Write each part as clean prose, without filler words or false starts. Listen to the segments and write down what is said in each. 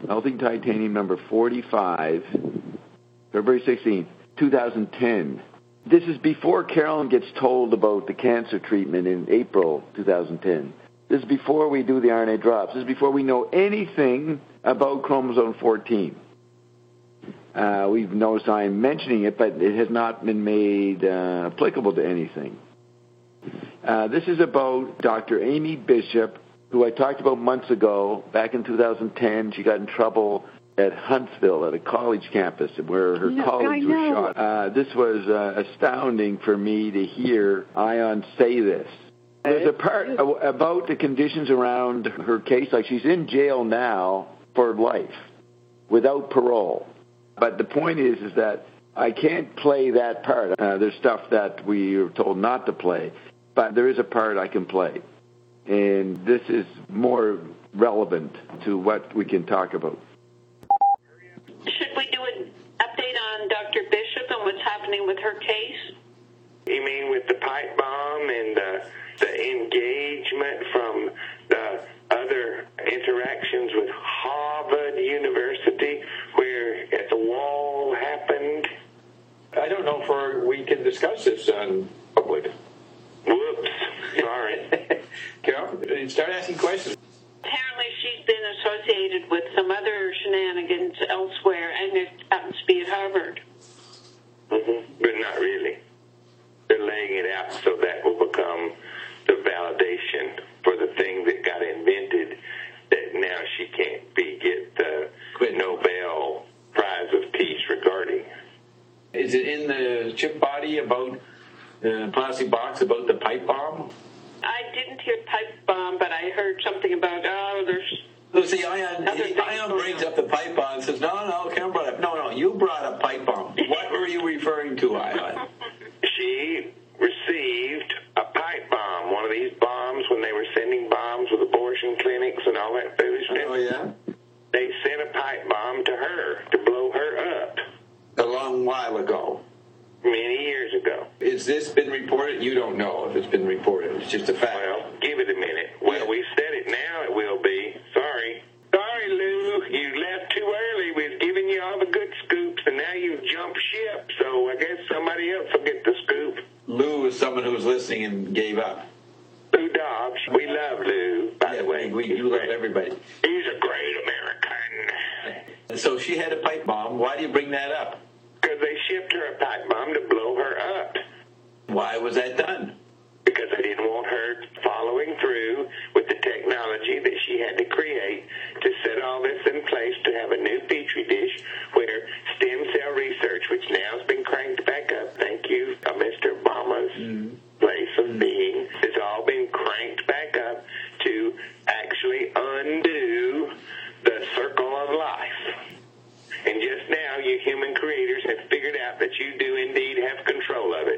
Melting Titanium number 45, February 16th, 2010. This is before Carolyn gets told about the cancer treatment in April 2010. This is before we do the RNA drops. This is before we know anything about chromosome 14. We've noticed I'm mentioning it, but it has not been made applicable to anything. This is about Dr. Amy Bishop, who I talked about months ago. Back in 2010, she got in trouble at Huntsville at a college campus where her colleagues were shot. This was astounding for me to hear Ion say this. There's a part about the conditions around her case, like she's in jail now for life without parole. But the point is that I can't play that part. There's stuff that we were told not to play, but there is a part I can play. And this is more relevant to what we can talk about. Should we do an update on Dr. Bishop and what's happening with her case? You mean with the pipe bomb and the engagement from the other interactions with Harvard University where at the wall happened? I don't know if we can discuss this on public. Whoops. Sorry. Carol, start asking questions. Apparently she's been associated with some other shenanigans elsewhere, and it happens to be at Harvard. Mm-hmm. But not really. They're laying it out so that will become the validation for the thing that got invented that now she can't get the Nobel Prize of Peace regarding. Is it in the chip body about the plastic box about the pipe bomb? I didn't hear pipe bomb, but I heard something about, there's... So see, Ion brings up the pipe bomb and says, no, Karen brought up. No, you brought up pipe bomb. What were you referring to, Ion? She received a pipe bomb, one of these bombs when they were sending bombs with abortion clinics and all that foolishness. Oh, yeah? They sent a pipe bomb to her to blow her up. A long while ago. Many years ago. Has this been reported? You don't know if it's been reported. It's just a fact. Well, give it a minute. Well, we said it now, it will be. Sorry, Lou. You left too early. We've given you all the good scoops, and now you've jumped ship. So I guess somebody else will get the scoop. Lou is someone who was listening and gave up. Lou Dobbs. We love Lou, by the way. We do love everybody. He's a great American. So she had a pipe bomb. Why do you bring that up? Because they shipped her a pipe bomb to blow her up. Why was that done? Because they didn't want her following through with the technology that she had to create to set all this in place to have a new petri dish where stem cell research, which now has been cranked back up, thank you, Mr. Obama's place of being, has all been cranked back up to actually undo the circle of life. And just now, you human creators have figured out that you do indeed have control of it.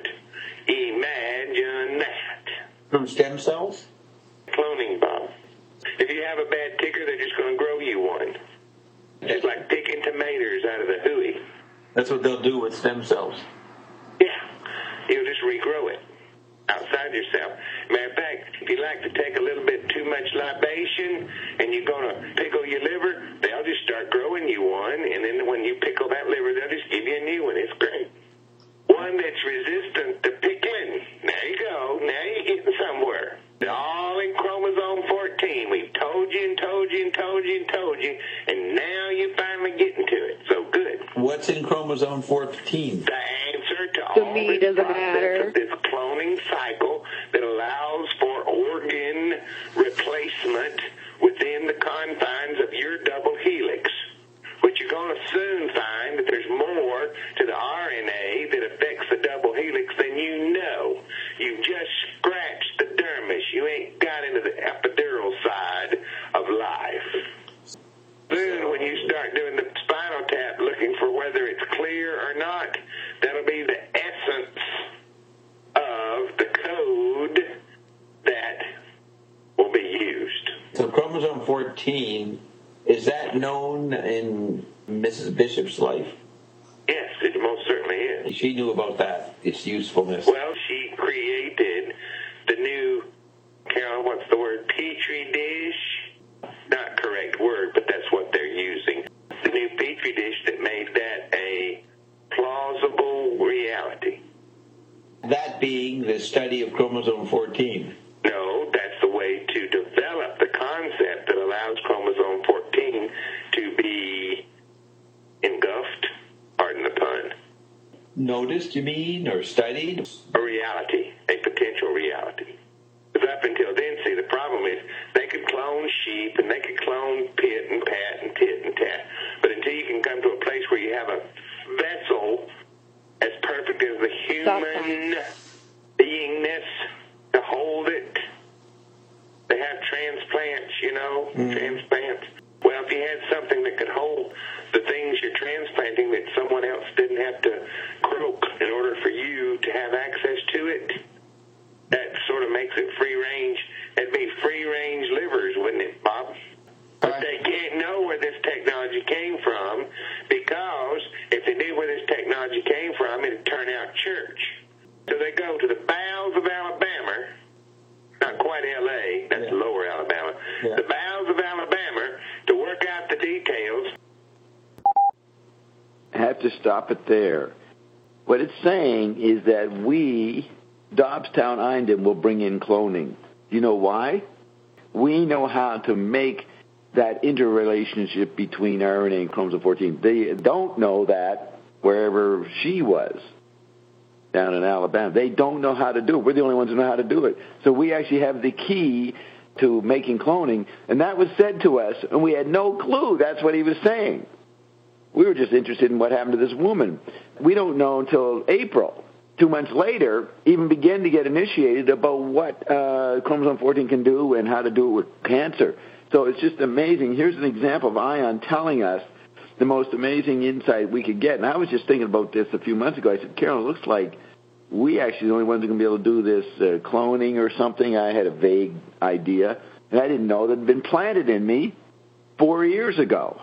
Imagine that. From stem cells? Cloning, Bob. If you have a bad ticker, they're just going to grow you one. Just like picking tomatoes out of the hooey. That's what they'll do with stem cells. Yeah. You'll just regrow it outside yourself. Matter of fact, if you like to take a little bit too much libation and you're going to pickle your liver, they'll just start growing you one, and then when you pickle that liver, they'll just give you a new one. It's great. One that's resistant to pickling. There you go. Now you're getting somewhere. All in chromosome 14. We've told you and told you and told you and told you, and now you're finally getting to it. So good. What's in chromosome 14? The answer to all this process of this cloning cycle that allows for organ replacement within the confines of your double helix. But you're going to soon find that there's more to the RNA that affects the double helix than you know. You've just scratched the dermis. You ain't got into the epidural side of life. Soon, when you start doing the spinal tap looking for whether it's clear or not, that'll be the essence of the code that will be used. So chromosome 14, is that known in Mrs. Bishop's life? Yes, it most certainly is. She knew about that, its usefulness. Well, she created the new, Carol, what's the word, petri dish? Not correct word, but that's what they're using noticed, you mean, or studied? A reality, a potential reality. Because up until then, see, the problem is they could clone sheep and they could clone pit and pat and tit and tat. But until you can come to a place where you have a vessel as perfect as the human beingness to hold it, they have transplants, transplants. Well, if you had something that could hold the things you're transplanting that someone else didn't have to croak in order for you to have access to it, that sort of makes it free range. It'd be free range livers, wouldn't it, Bob? But they can't know where this technology came from, because if they knew where this technology came from, it'd turn out church. So they go to the bowels of Alabama, not quite L.A., that's lower Alabama, the bowels of Alabama to work out the details. I have to stop it there. What it's saying is that we, Dobbstown Einden, will bring in cloning. Do you know why? We know how to make that interrelationship between RNA and chromosome 14. They don't know that wherever she was, down in Alabama. They don't know how to do it. We're the only ones who know how to do it. So we actually have the key to making cloning, and that was said to us, and we had no clue that's what he was saying. We were just interested in what happened to this woman. We don't know until April, 2 months later, even begin to get initiated about what chromosome 14 can do and how to do it with cancer. So it's just amazing. Here's an example of Ion telling us the most amazing insight we could get. And I was just thinking about this a few months ago. I said, Carol, it looks like we actually the only ones who can be able to do this cloning or something. I had a vague idea, and I didn't know that it had been planted in me 4 years ago.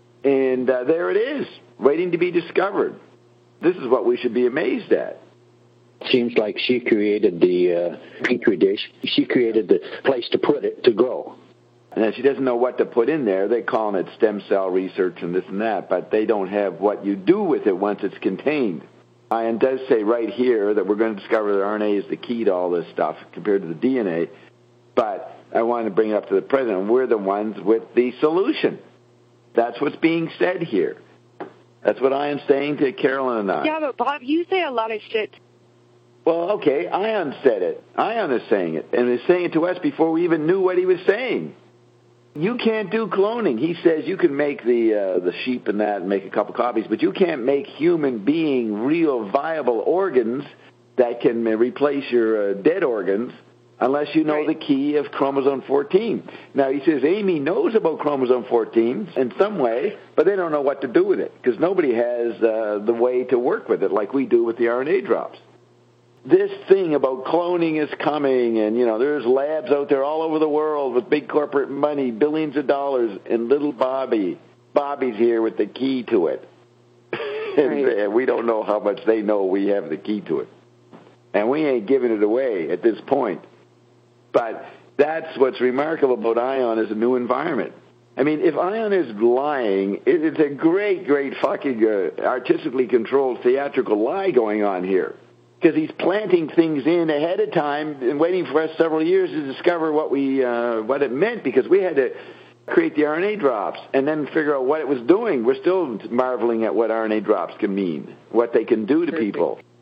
And there it is, waiting to be discovered. This is what we should be amazed at. Seems like she created the petri dish. She created the place to put it to grow. And she doesn't know what to put in there. They're calling it stem cell research and this and that, but they don't have what you do with it once it's contained. Ion does say right here that we're going to discover that RNA is the key to all this stuff compared to the DNA, but I want to bring it up to the president. We're the ones with the solution. That's what's being said here. That's what Ion's saying to Carolyn and I. Yeah, but Bob, you say a lot of shit. Well, okay, Ion said it. Ion is saying it, and is saying it to us before we even knew what he was saying. You can't do cloning. He says you can make the sheep and that and make a couple copies, but you can't make human being real viable organs that can replace your dead organs unless you know the key of chromosome 14. Now, he says Amy knows about chromosome 14 in some way, but they don't know what to do with it because nobody has the way to work with it like we do with the RNA drops. This thing about cloning is coming, and, there's labs out there all over the world with big corporate money, billions of dollars, and little Bobby's here with the key to it. And we don't know how much they know we have the key to it. And we ain't giving it away at this point. But that's what's remarkable about Ion as a new environment. I mean, if Ion is lying, it's a great, great fucking artistically controlled theatrical lie going on here. Because he's planting things in ahead of time and waiting for us several years to discover what it meant, because we had to create the RNA drops and then figure out what it was doing. We're still marveling at what RNA drops can mean, what they can do to people.